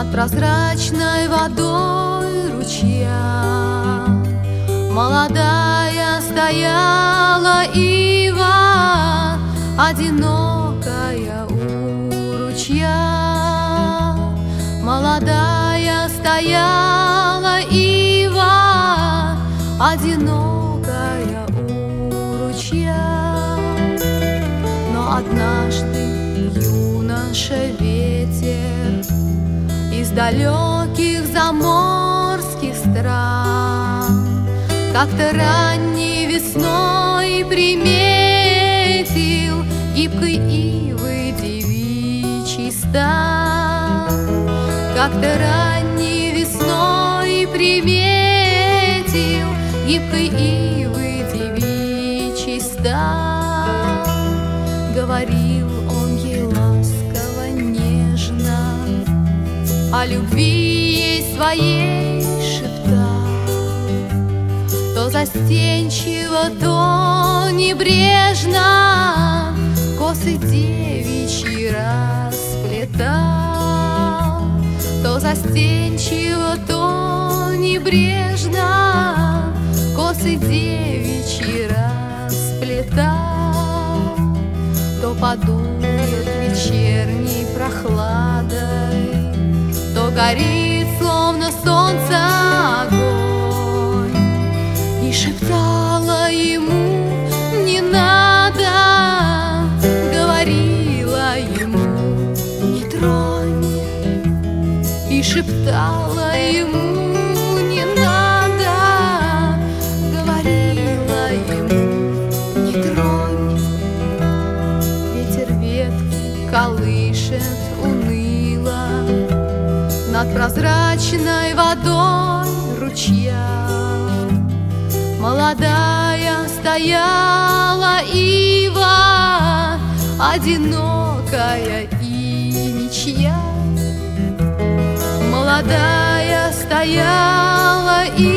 над прозрачной водой ручья. Молодая стояла ива, одинокая у ручья. Молодая стояла ива, одинокая у ручья. Но однажды юноша ветер из далеких заморских стран как-то ранней весной приметил гибкой ивы девичий стан. Как-то ранней весной приметил гибкой ивы девичий стан. Говорил он ей ласково, нежно, о любви ей своей шептал. То застенчиво, то небрежно косы девичьи расплетал. То застенчиво, то небрежно косы девичьи расплетал. То подует вечерней прохладой, то горит, словно солнце, огонь, и шептала ему: не надо, говорила ему: не тронь, и шептала ему: не надо, говорила ему: не тронь. Ветер ветки колышет уныло над прозрачной водой ручья. Молодая стояла ива, одинокая и ничья. Молодая стояла ива,